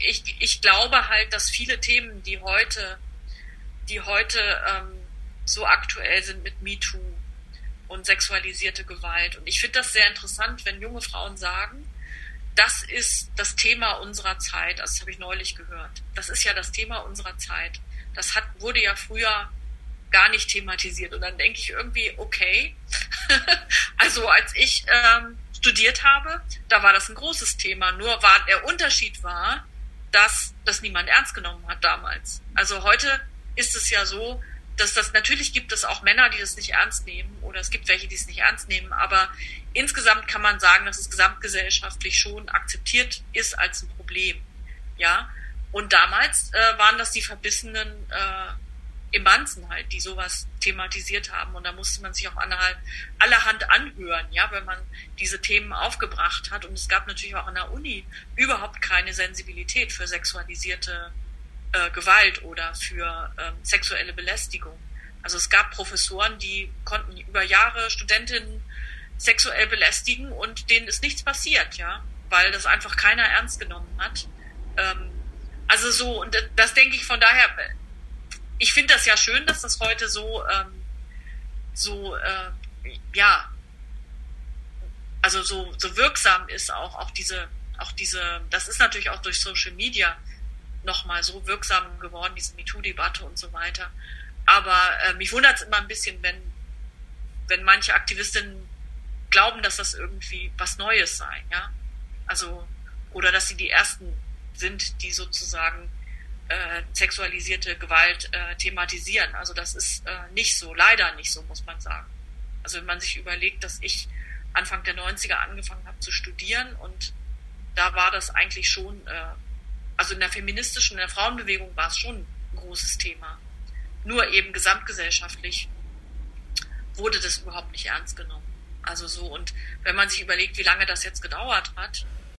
ich glaube halt, dass viele Themen, die heute so aktuell sind mit MeToo und sexualisierte Gewalt. Und ich finde das sehr interessant, wenn junge Frauen sagen, das ist das Thema unserer Zeit. Das habe ich neulich gehört. Das ist ja das Thema unserer Zeit. Wurde ja früher gar nicht thematisiert. Und dann denke ich irgendwie, okay, also als ich studiert habe, da war das ein großes Thema. Nur der Unterschied war, dass das niemand ernst genommen hat damals. Also heute ist es ja so, dass natürlich gibt es auch Männer, die das nicht ernst nehmen, oder es gibt welche, die es nicht ernst nehmen, aber insgesamt kann man sagen, dass es gesamtgesellschaftlich schon akzeptiert ist als ein Problem, ja. Und damals waren das die verbissenen Emanzen halt, die sowas thematisiert haben, und da musste man sich auch allerhand anhören, ja, wenn man diese Themen aufgebracht hat. Und es gab natürlich auch an der Uni überhaupt keine Sensibilität für sexualisierte Gewalt oder für sexuelle Belästigung. Also es gab Professoren, die konnten über Jahre Studentinnen sexuell belästigen und denen ist nichts passiert, ja, weil das einfach keiner ernst genommen hat. Also so, und das denke ich von daher, ich finde das ja schön, dass das heute so wirksam ist, auch diese, das ist natürlich auch durch Social Media nochmal so wirksam geworden, diese MeToo-Debatte und so weiter. Aber mich wundert es immer ein bisschen, wenn manche Aktivistinnen glauben, dass das irgendwie was Neues sei, ja. Also, oder dass sie die Ersten sind, die sozusagen sexualisierte Gewalt thematisieren. Also das ist nicht so, leider nicht so, muss man sagen. Also wenn man sich überlegt, dass ich Anfang der 90er angefangen habe zu studieren, und da war das eigentlich schon, also in der Frauenbewegung war es schon ein großes Thema. Nur eben gesamtgesellschaftlich wurde das überhaupt nicht ernst genommen. Also so, und wenn man sich überlegt, wie lange das jetzt gedauert hat,